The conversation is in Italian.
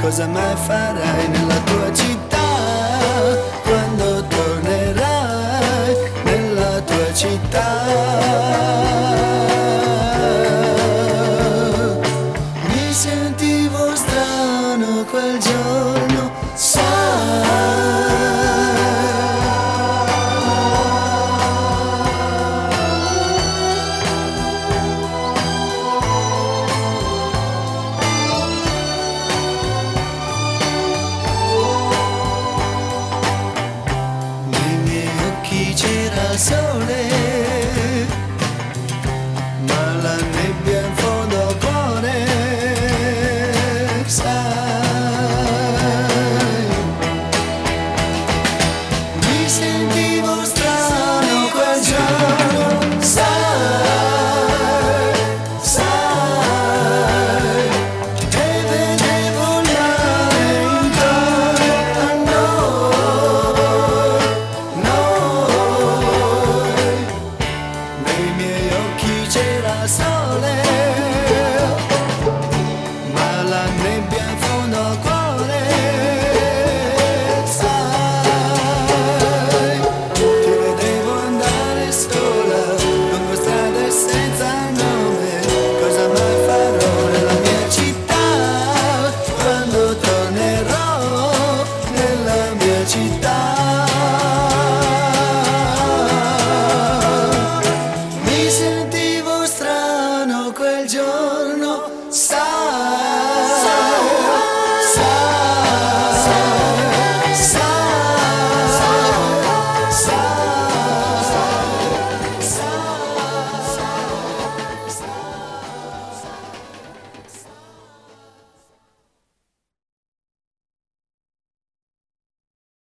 cosa mai farai nella tua città quando tornerai nella tua città. Mi sentivo strano quel giorno, sai. C'era sole, ma la nebbia in fondo al cuore, sai. Mi sentivo strano quel giorno, sai, sai. E vedevo il mare intorno a noi, nei miei occhi c'era sole, ma la nebbia in fondo al cuore.